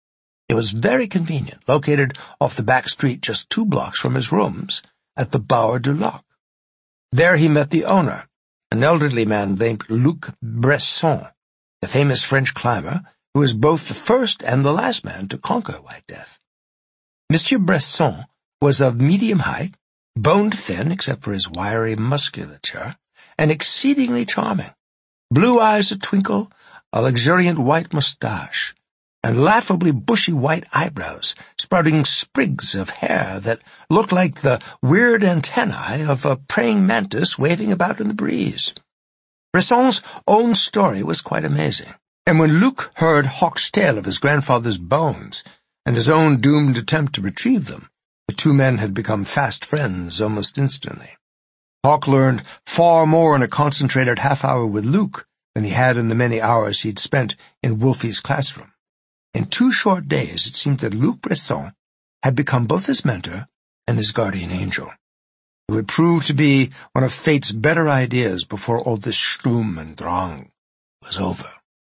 It was very convenient, located off the back street just two blocks from his rooms at the Bower du Lac. There he met the owner, an elderly man named Luc Bresson, the famous French climber who was both the first and the last man to conquer White Death. Monsieur Bresson was of medium height, bone-thin except for his wiry musculature, and exceedingly charming. Blue eyes a twinkle, a luxuriant white moustache, and laughably bushy white eyebrows, sprouting sprigs of hair that looked like the weird antennae of a praying mantis waving about in the breeze. Bresson's own story was quite amazing, and when Luc heard Hawk's tale of his grandfather's bones and his own doomed attempt to retrieve them, the two men had become fast friends almost instantly. Hawk learned far more in a concentrated half-hour with Luc than he had in the many hours he'd spent in Wolfie's classroom. In two short days, it seemed that Luc Bresson had become both his mentor and his guardian angel. It would prove to be one of fate's better ideas before all this Sturm and Drang was over.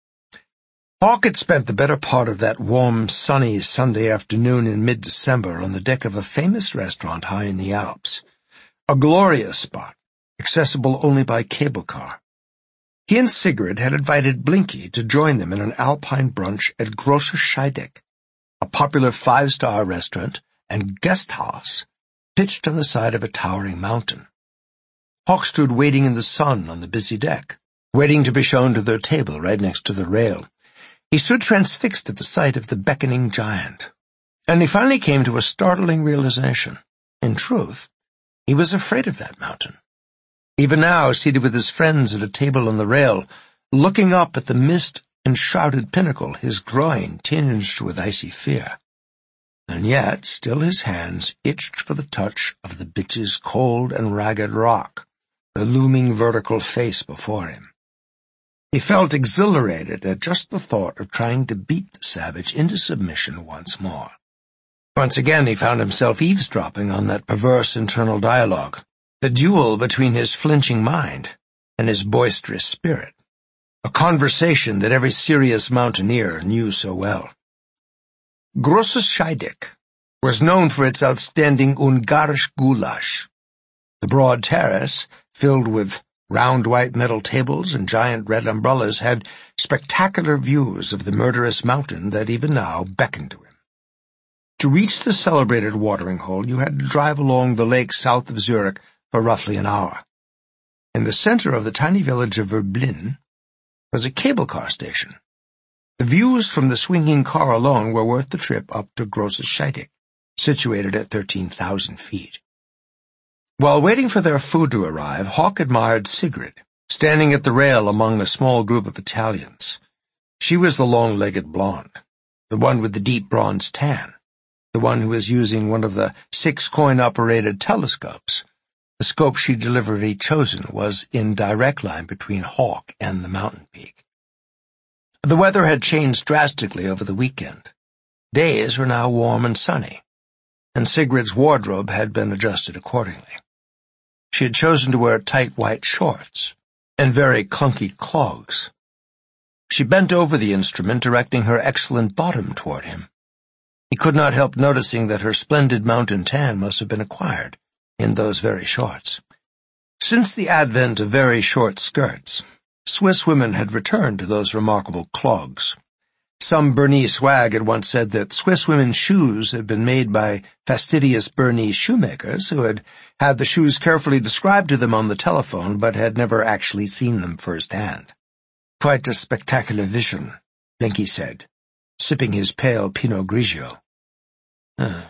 Hawk had spent the better part of that warm, sunny Sunday afternoon in mid-December on the deck of a famous restaurant high in the Alps, a glorious spot, accessible only by cable car. He and Sigrid had invited Blinky to join them in an alpine brunch at Große Scheidegg, a popular five-star restaurant and guest house pitched on the side of a towering mountain. Hawk stood waiting in the sun on the busy deck, waiting to be shown to their table right next to the rail. He stood transfixed at the sight of the beckoning giant, and he finally came to a startling realization. In truth, he was afraid of that mountain. Even now, seated with his friends at a table on the rail, looking up at the mist-enshrouded pinnacle, his groin tinged with icy fear. And yet, still his hands itched for the touch of the bitch's cold and ragged rock, the looming vertical face before him. He felt exhilarated at just the thought of trying to beat the savage into submission once more. Once again he found himself eavesdropping on that perverse internal dialogue, the duel between his flinching mind and his boisterous spirit, a conversation that every serious mountaineer knew so well. Großes Scheidegg was known for its outstanding Ungarisch goulash. The broad terrace, filled with round white metal tables and giant red umbrellas, had spectacular views of the murderous mountain that even now beckoned to him. To reach the celebrated watering hole, you had to drive along the lake south of Zurich for roughly an hour. In the center of the tiny village of Verblin was a cable car station. The views from the swinging car alone were worth the trip up to Großes Scheidegg, situated at thirteen thousand feet. While waiting for their food to arrive, Hawk admired Sigrid, standing at the rail among a small group of Italians. She was the long-legged blonde, the one with the deep bronze tan, the one who was using one of the six coin-operated telescopes. The scope she deliberately chosen was in direct line between Hawk and the mountain peak. The weather had changed drastically over the weekend. Days were now warm and sunny, and Sigrid's wardrobe had been adjusted accordingly. She had chosen to wear tight white shorts and very clunky clogs. She bent over the instrument, directing her excellent bottom toward him. He could not help noticing that her splendid mountain tan must have been acquired in those very shorts. Since the advent of very short skirts, Swiss women had returned to those remarkable clogs. Some Bernese swag had once said that Swiss women's shoes had been made by fastidious Bernese shoemakers who had had the shoes carefully described to them on the telephone but had never actually seen them firsthand. Quite a spectacular vision, Blinky said, sipping his pale Pinot Grigio. Uh,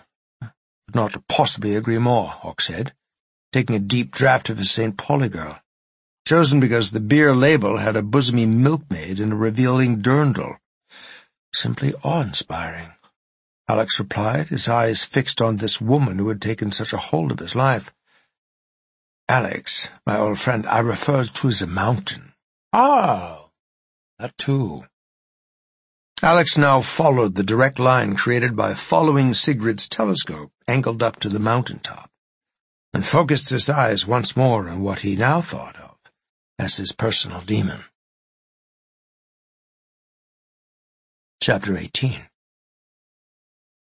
not possibly agree more, Hawk said, taking a deep draught of his Saint Pauli girl, chosen because the beer label had a bosomy milkmaid and a revealing dirndl. Simply awe-inspiring, Alex replied, his eyes fixed on this woman who had taken such a hold of his life. Alex, my old friend, I refer to the mountain. Oh, that too. Alex now followed the direct line created by following Sigrid's telescope angled up to the mountaintop, and focused his eyes once more on what he now thought of as his personal demon. Chapter eighteen.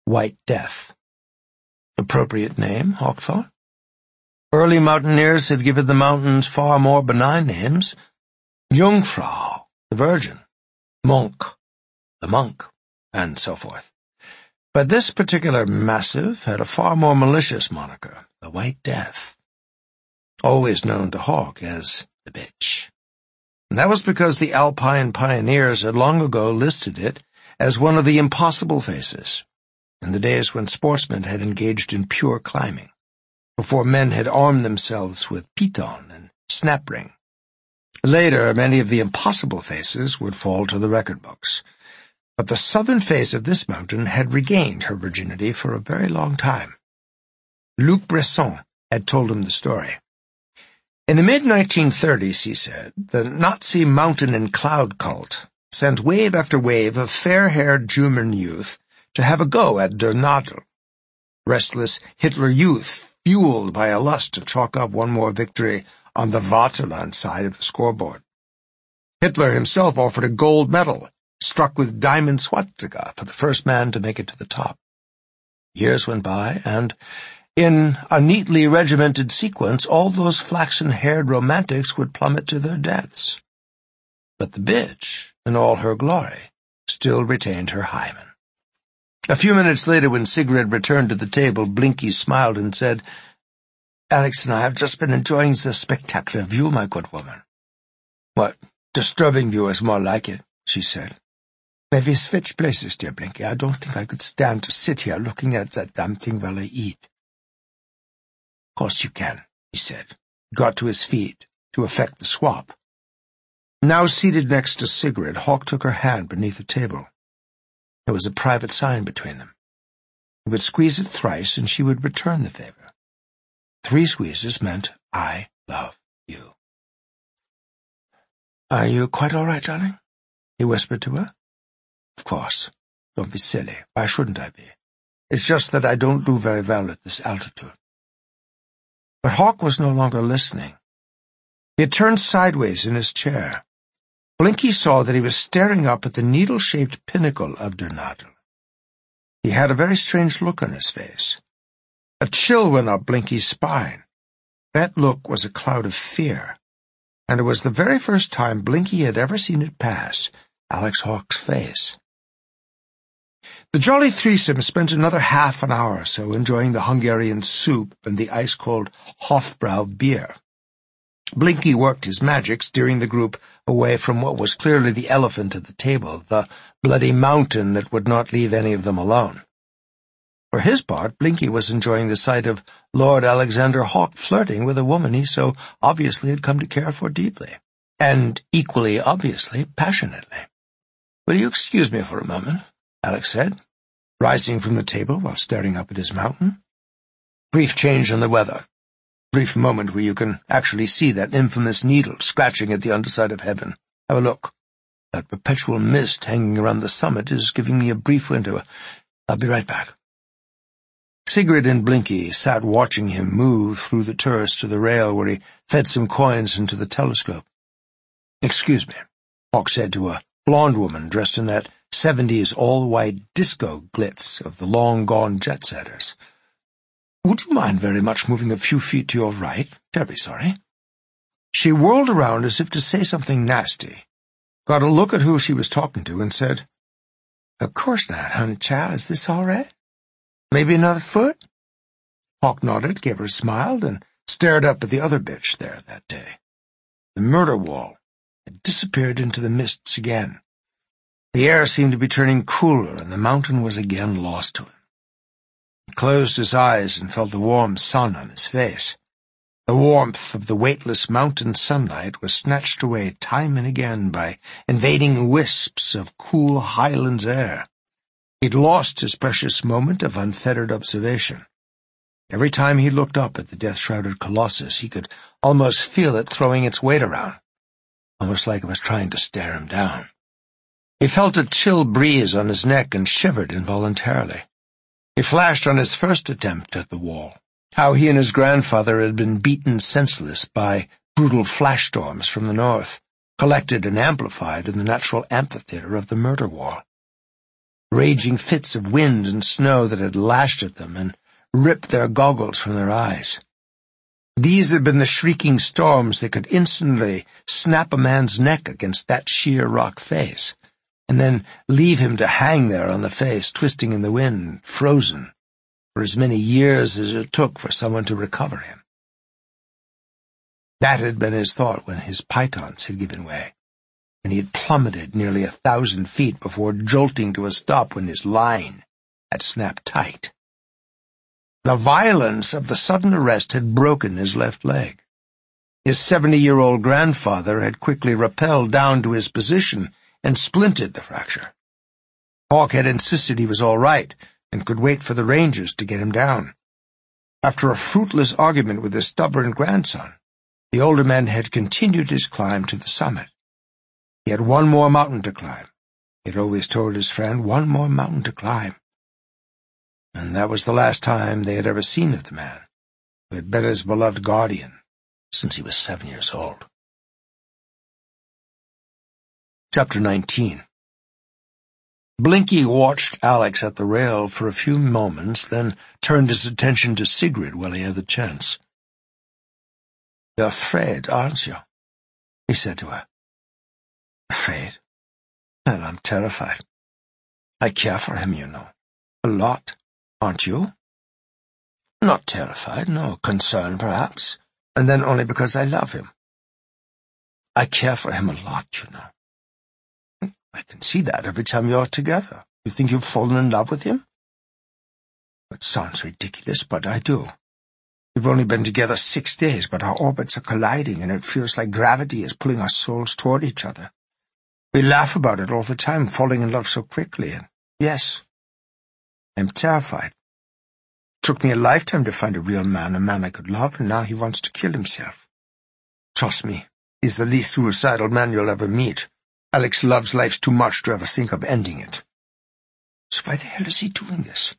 White Death. Appropriate name, Hawk thought. Early mountaineers had given the mountains far more benign names. Jungfrau, the Virgin, Monk, the monk, and so forth. But this particular massive had a far more malicious moniker, the White Death, always known to Hawk as the Bitch. And that was because the Alpine pioneers had long ago listed it as one of the impossible faces, in the days when sportsmen had engaged in pure climbing, before men had armed themselves with piton and snap-ring. Later, many of the impossible faces would fall to the record books, but the southern face of this mountain had regained her virginity for a very long time. Luc Besson had told him the story. In the mid nineteen thirties, he said, the Nazi mountain and cloud cult sent wave after wave of fair-haired German youth to have a go at Der Nadel. Restless Hitler youth, fueled by a lust to chalk up one more victory on the Vaterland side of the scoreboard. Hitler himself offered a gold medal, struck with diamond swastika, for the first man to make it to the top. Years went by, and in a neatly regimented sequence, all those flaxen-haired romantics would plummet to their deaths. But the bitch, in all her glory, still retained her hymen. A few minutes later, when Sigrid returned to the table, Blinky smiled and said, "Alex and I have just been enjoying the spectacular view, my good woman." "What, disturbing view is more like it," she said. "May we switch places, dear Blinky? I don't think I could stand to sit here looking at that damn thing while I eat." "Of course you can," he said. He got to his feet to effect the swap. Now seated next to Sigrid, Hawk took her hand beneath the table. There was a private sign between them. He would squeeze it thrice, and she would return the favor. Three squeezes meant, "I love you." "Are you quite all right, darling?" he whispered to her. "Of course. Don't be silly. Why shouldn't I be? It's just that I don't do very well at this altitude." But Hawk was no longer listening. He had turned sideways in his chair. Blinky saw that he was staring up at the needle-shaped pinnacle of Der Nadel. He had a very strange look on his face. A chill went up Blinky's spine. That look was a cloud of fear, and it was the very first time Blinky had ever seen it pass Alex Hawk's face. The jolly threesome spent another half an hour or so enjoying the Hungarian soup and the ice-cold Hofbrau beer. Blinky worked his magic, steering the group away from what was clearly the elephant at the table, the bloody mountain that would not leave any of them alone. For his part, Blinky was enjoying the sight of Lord Alexander Hawk flirting with a woman he so obviously had come to care for deeply, and equally obviously passionately. "Will you excuse me for a moment?" Alex said, rising from the table while staring up at his mountain. "Brief change in the weather. Brief moment where you can actually see that infamous needle scratching at the underside of heaven. Have a look. That perpetual mist hanging around the summit is giving me a brief window. I'll be right back." Sigrid and Blinky sat watching him move through the turrets to the rail where he fed some coins into the telescope. "Excuse me," Hawk said to a blonde woman dressed in that seventies all-white disco glitz of the long-gone jet-setters. "Would you mind very much moving a few feet to your right? Very sorry." She whirled around as if to say something nasty, got a look at who she was talking to, and said, "Of course not, honey child. Is this all right? Maybe another foot?" Hawk nodded, gave her a smile, and stared up at the other bitch there that day. The murder wall had disappeared into the mists again. The air seemed to be turning cooler, and the mountain was again lost to him. He closed his eyes and felt the warm sun on his face. The warmth of the weightless mountain sunlight was snatched away time and again by invading wisps of cool highlands air. He'd lost his precious moment of unfettered observation. Every time he looked up at the death-shrouded colossus, he could almost feel it throwing its weight around, almost like it was trying to stare him down. He felt a chill breeze on his neck and shivered involuntarily. He flashed on his first attempt at the wall, how he and his grandfather had been beaten senseless by brutal flash storms from the north, collected and amplified in the natural amphitheater of the murder wall. raging fits of wind and snow that had lashed at them and ripped their goggles from their eyes. These had been the shrieking storms that could instantly snap a man's neck against that sheer rock face, and then leave him to hang there on the face, twisting in the wind, frozen, for as many years as it took for someone to recover him. That had been his thought when his pythons had given way, and he had plummeted nearly a thousand feet before jolting to a stop when his line had snapped tight. The violence of the sudden arrest had broken his left leg. His seventy-year-old grandfather had quickly rappelled down to his position and splinted the fracture. Hawk had insisted he was all right and could wait for the rangers to get him down. After a fruitless argument with his stubborn grandson, the older man had continued his climb to the summit. He had one more mountain to climb. He had always told his friend, one more mountain to climb. And that was the last time they had ever seen of the man, who had been his beloved guardian since he was seven years old. Chapter nineteen. Blinky watched Alex at the rail for a few moments, then turned his attention to Sigrid while he had the chance. "You're afraid, aren't you?" he said to her. "Afraid? Well, I'm terrified. I care for him, you know. A lot. Aren't you?" "Not terrified, no. Concerned, perhaps. And then only because I love him. I care for him a lot, you know." "I can see that every time you're together. You think you've fallen in love with him?" "It sounds ridiculous, but I do. We've only been together six days, but our orbits are colliding, and it feels like gravity is pulling our souls toward each other. We laugh about it all the time, falling in love so quickly, and yes, I'm terrified. It took me a lifetime to find a real man, a man I could love, and now he wants to kill himself. Trust me, he's the least suicidal man you'll ever meet. Alex loves life too much to ever think of ending it." "So why the hell is he doing this?"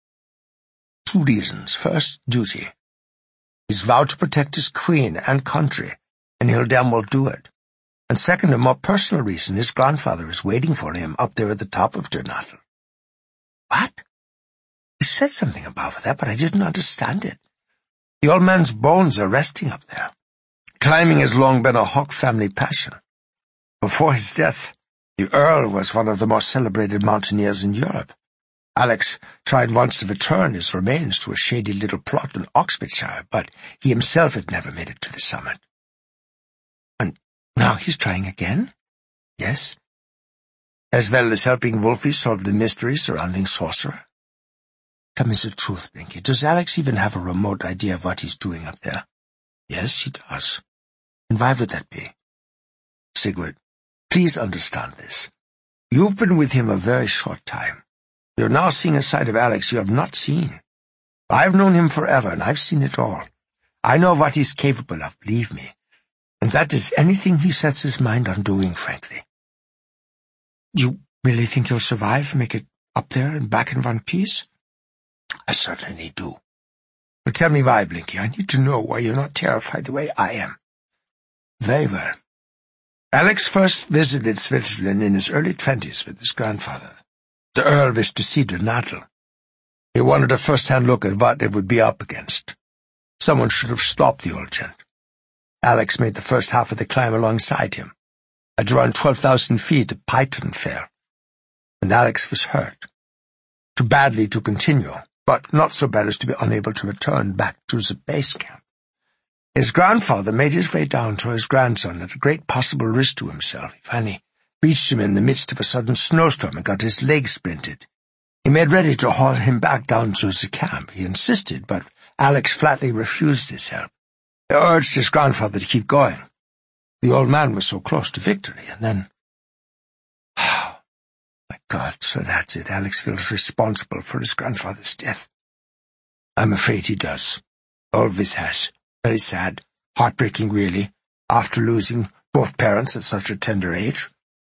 "Two reasons. First, duty. He's vowed to protect his queen and country, and he'll damn well do it. And second, a more personal reason, his grandfather is waiting for him up there at the top of Durnatl." "What?" "He said something about that, but I didn't understand it. The old man's bones are resting up there. Climbing has long been a Hawk family passion. Before his death, the Earl was one of the most celebrated mountaineers in Europe. Alex tried once to return his remains to a shady little plot in Oxfordshire, but he himself had never made it to the summit." "And now he's trying again?" "Yes. As well as helping Wolfie solve the mystery surrounding Sorcerer." "Tell me the truth, Blinky. Does Alex even have a remote idea of what he's doing up there?" "Yes, he does." "And why would that be?" "Sigrid, please understand this. You've been with him a very short time. You're now seeing a side of Alex you have not seen. I've known him forever, and I've seen it all. I know what he's capable of, believe me. And that is anything he sets his mind on doing, frankly." "You really think he'll survive, make it up there and back in one piece?" "I certainly do." "But tell me why, Blinky. I need to know why you're not terrified the way I am." "Very well. Alex first visited Switzerland in his early twenties with his grandfather. The Earl wished to see Durnatl. He wanted a first-hand look at what it would be up against. Someone should have stopped the old gent. Alex made the first half of the climb alongside him. At around twelve thousand feet, a python fell, and Alex was hurt. Too badly to continue, but not so bad as to be unable to return back to the base camp. His grandfather made his way down to his grandson at a great possible risk to himself. He finally reached him in the midst of a sudden snowstorm and got his leg splinted. He made ready to haul him back down to the camp. He insisted, but Alex flatly refused his help. He urged his grandfather to keep going. The old man was so close to victory, and then... Oh, my God, so that's it. Alex feels responsible for his grandfather's death. I'm afraid he does. Always has. Very sad. Heartbreaking, really, after losing both parents at such a tender age.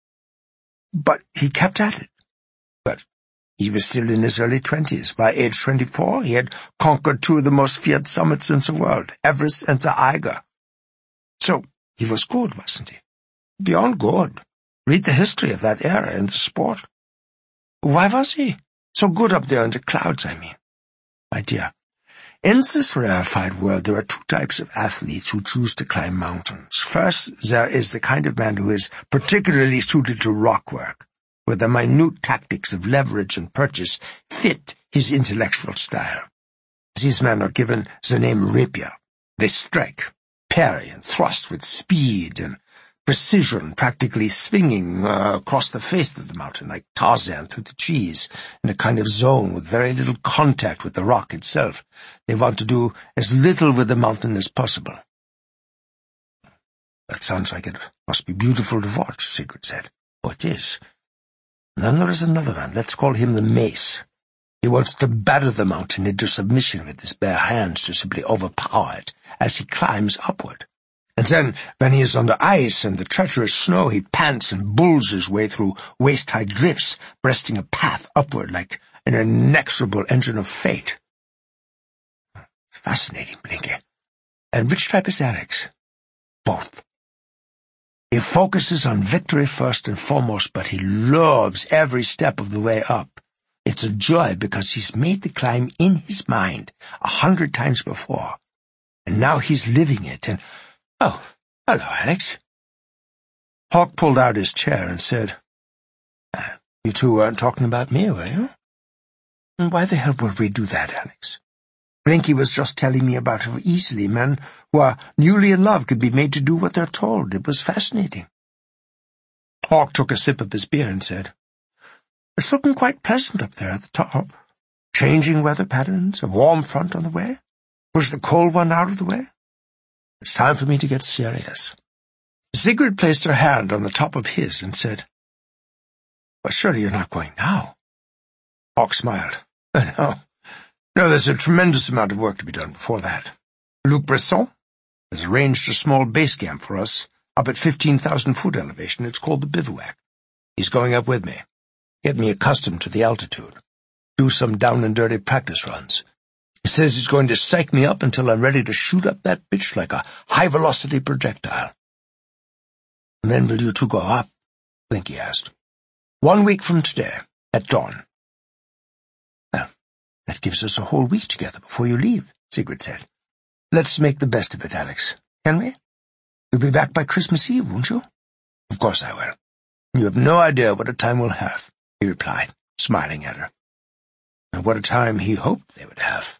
But he kept at it. But he was still in his early twenties. By age twenty-four, he had conquered two of the most feared summits in the world, Everest and the Eiger. So he was good, wasn't he? Beyond good. Read the history of that era in the sport. Why was he so good up there in the clouds, I mean? My dear, in this rarefied world there are two types of athletes who choose to climb mountains. First, there is the kind of man who is particularly suited to rock work, where the minute tactics of leverage and purchase fit his intellectual style. These men are given the name rapier. They strike, parry, and thrust with speed and precision, practically swinging uh, across the face of the mountain like Tarzan through the trees, in a kind of zone with very little contact with the rock itself. They want to do as little with the mountain as possible. That sounds like it must be beautiful to watch, Sigrid said. Oh, it is. And then there is another man. Let's call him the Mace. He wants to batter the mountain into submission with his bare hands, to simply overpower it as he climbs upward. And then, when he is on the ice and the treacherous snow, he pants and bulls his way through waist-high drifts, breasting a path upward like an inexorable engine of fate. Fascinating, Blinky. And which type is Alex? Both. He focuses on victory first and foremost, but he loves every step of the way up. It's a joy because he's made the climb in his mind a hundred times before, and now he's living it, and... Oh, hello, Alex. Hawk pulled out his chair and said, uh, You two weren't talking about me, were you? And why the hell would we do that, Alex? Blinky was just telling me about how easily men who are newly in love could be made to do what they're told. It was fascinating. Hawk took a sip of his beer and said, It's looking quite pleasant up there at the top. Changing weather patterns, a warm front on the way. Push the cold one out of the way. It's time for me to get serious. Sigrid placed her hand on the top of his and said, Well, surely you're not going now. Hawk smiled. No. No, there's a tremendous amount of work to be done before that. Luc Bresson has arranged a small base camp for us up at fifteen thousand foot elevation. It's called the Bivouac. He's going up with me. Get me accustomed to the altitude. Do some down-and-dirty practice runs. He says he's going to psych me up until I'm ready to shoot up that bitch like a high-velocity projectile. And when will you two go up? Blinky asked. One week from today, at dawn. Well, that gives us a whole week together before you leave, Sigrid said. Let's make the best of it, Alex. Can we? You'll be back by Christmas Eve, won't you? Of course I will. You have no idea what a time we'll have, he replied, smiling at her. And what a time he hoped they would have.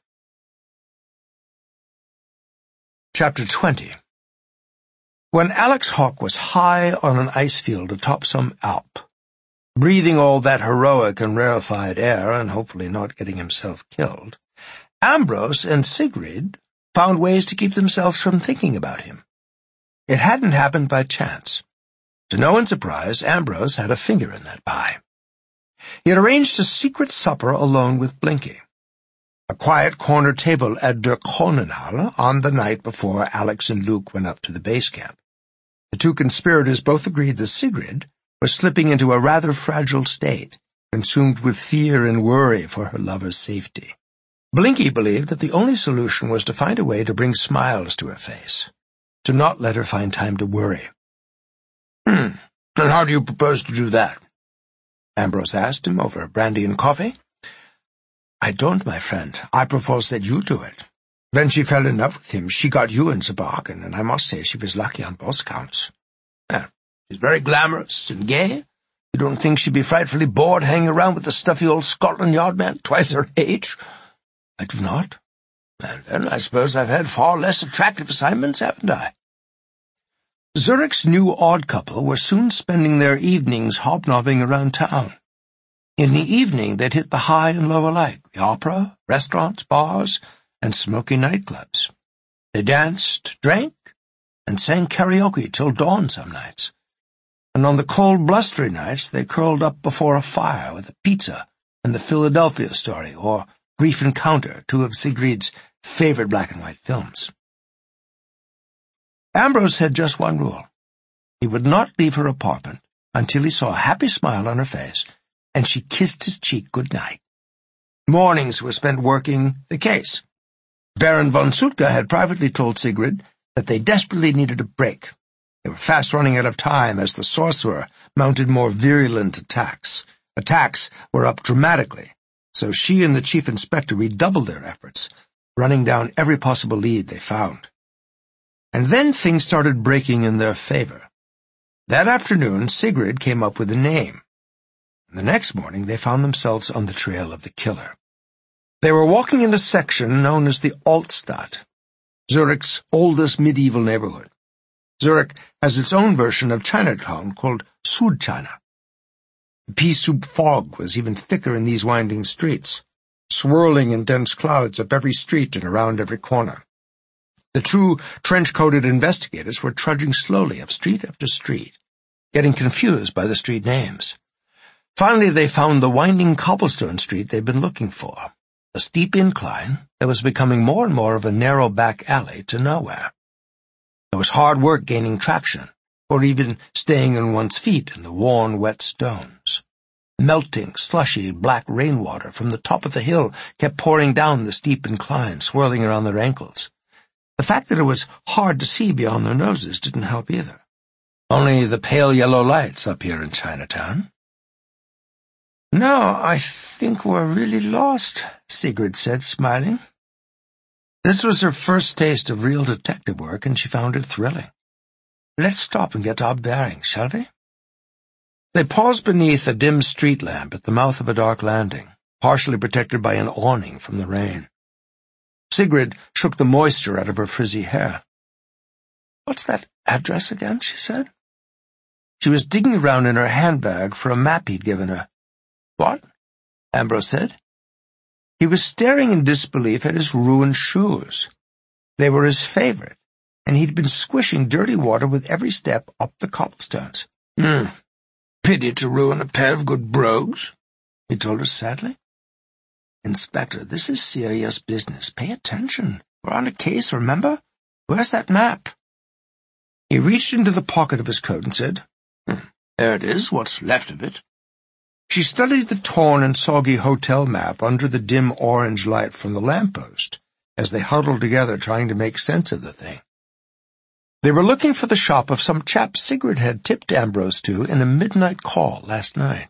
Chapter twenty. When Alex Hawk was high on an ice field atop some Alp, breathing all that heroic and rarefied air and hopefully not getting himself killed, Ambrose and Sigrid found ways to keep themselves from thinking about him. It hadn't happened by chance. To no one's surprise, Ambrose had a finger in that pie. He had arranged a secret supper alone with Blinky. A quiet corner table at Der Kronenhalle on the night before Alex and Luke went up to the base camp. The two conspirators both agreed that Sigrid was slipping into a rather fragile state, consumed with fear and worry for her lover's safety. Blinky believed that the only solution was to find a way to bring smiles to her face, to not let her find time to worry. Hmm, and how do you propose to do that? Ambrose asked him over brandy and coffee. I don't, my friend. I propose that you do it. When she fell in love with him, she got you in the bargain, and I must say she was lucky on both counts. Well, she's very glamorous and gay. You don't think she'd be frightfully bored hanging around with the stuffy old Scotland Yard man twice her age? I do not. Well, then, I suppose I've had far less attractive assignments, haven't I? Zurich's new odd couple were soon spending their evenings hobnobbing around town. In the evening, they'd hit the high and low alike, the opera, restaurants, bars, and smoky nightclubs. They danced, drank, and sang karaoke till dawn some nights. And on the cold, blustery nights, they curled up before a fire with a pizza and the Philadelphia Story, or Brief Encounter, two of Sigrid's favorite black-and-white films. Ambrose had just one rule. He would not leave her apartment until he saw a happy smile on her face, and she kissed his cheek good night. Mornings were spent working the case. Baron von Sutka had privately told Sigrid that they desperately needed a break. They were fast running out of time as the sorcerer mounted more virulent attacks, Attacks were up dramatically, so she and the chief inspector redoubled their efforts, running down every possible lead they found. And then things started breaking in their favor. That afternoon, Sigrid came up with a name. The next morning, they found themselves on the trail of the killer. They were walking in a section known as the Altstadt, Zurich's oldest medieval neighborhood. Zurich has its own version of Chinatown called Südchina. The pea-soup fog was even thicker in these winding streets, swirling in dense clouds up every street and around every corner. The two trench-coated investigators were trudging slowly up street after street, getting confused by the street names. Finally, they found the winding cobblestone street they'd been looking for, a steep incline that was becoming more and more of a narrow back alley to nowhere. It was hard work gaining traction, or even staying on one's feet in the worn, wet stones. Melting, slushy, black rainwater from the top of the hill kept pouring down the steep incline, swirling around their ankles. The fact that it was hard to see beyond their noses didn't help either. Only the pale yellow lights up here in Chinatown. "No, I think we're really lost," Sigrid said, smiling. This was her first taste of real detective work, and she found it thrilling. "Let's stop and get our bearings, shall we?" They paused beneath a dim street lamp at the mouth of a dark landing, partially protected by an awning from the rain. Sigrid shook the moisture out of her frizzy hair. "What's that address again?" she said. She was digging around in her handbag for a map he'd given her. "What?" Ambrose said. He was staring in disbelief at his ruined shoes. They were his favorite, and he'd been squishing dirty water with every step up the cobblestones. Hmm, pity to ruin a pair of good brogues," he told her sadly. "Inspector, this is serious business. Pay attention. We're on a case, remember? Where's that map?" He reached into the pocket of his coat and said, hmm, "There it is, what's left of it." She studied the torn and soggy hotel map under the dim orange light from the lamppost as they huddled together trying to make sense of the thing. They were looking for the shop of some chap Sigrid had tipped Ambrose to in a midnight call last night.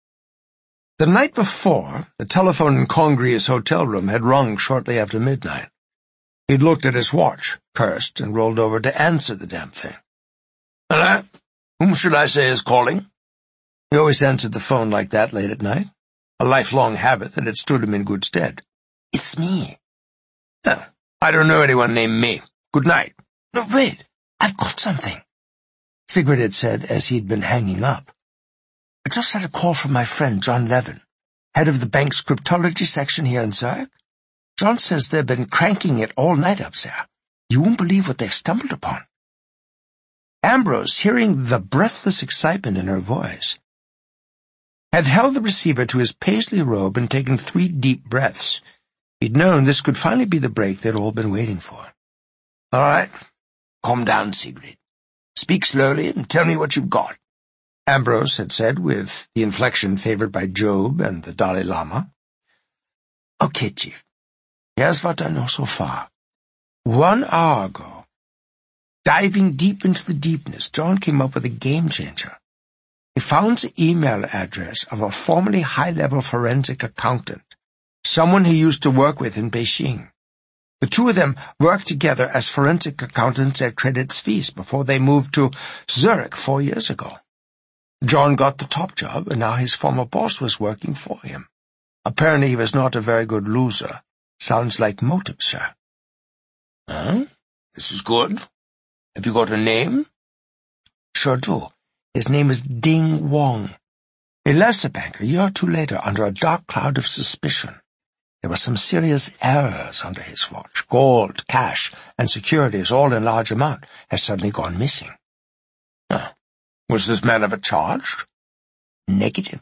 The night before, the telephone in Congreve's hotel room had rung shortly after midnight. He'd looked at his watch, cursed, and rolled over to answer the damn thing. "Hello? Whom should I say is calling?" He always answered the phone like that late at night, a lifelong habit that had stood him in good stead. "It's me." "Oh, I don't know anyone named me. Good night." "No, wait, I've got something," Sigrid had said as he'd been hanging up. "I just had a call from my friend John Levin, head of the bank's cryptology section here in Zurich. John says they've been cranking it all night up there. You won't believe what they've stumbled upon." Ambrose, hearing the breathless excitement in her voice, had held the receiver to his paisley robe and taken three deep breaths. He'd known this could finally be the break they'd all been waiting for. "All right, calm down, Sigrid. Speak slowly and tell me what you've got," Ambrose had said, with the inflection favored by Job and the Dalai Lama. "Okay, Chief. Here's what I know so far. One hour ago, diving deep into the deepness, John came up with a game-changer. He found the email address of a formerly high-level forensic accountant, someone he used to work with in Beijing. The two of them worked together as forensic accountants at Credit Suisse before they moved to Zurich four years ago. John got the top job, and now his former boss was working for him. Apparently he was not a very good loser. Sounds like motive, sir." "Huh? This is good. Have you got a name?" "Sure do. His name is Ding Wong. He left the bank a year or two later under a dark cloud of suspicion. There were some serious errors under his watch. Gold, cash, and securities, all in large amount, had suddenly gone missing." Huh. "Was this man ever charged?" "Negative.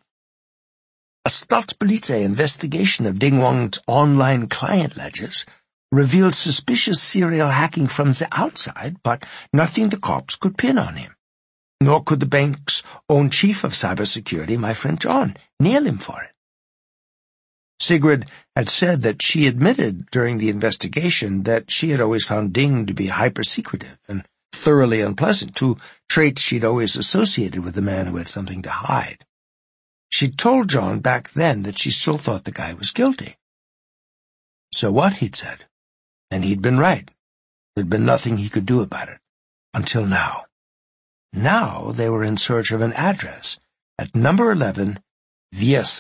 A Staatspolizei investigation of Ding Wong's online client ledgers revealed suspicious serial hacking from the outside, but nothing the cops could pin on him. Nor could the bank's own chief of cybersecurity, my friend John, nail him for it." Sigrid had said that she admitted during the investigation that she had always found Ding to be hyper-secretive and thoroughly unpleasant, two traits she'd always associated with a man who had something to hide. She'd told John back then that she still thought the guy was guilty. So what, he'd said. And he'd been right. There'd been nothing he could do about it. Until now. Now they were in search of an address at number eleven Vies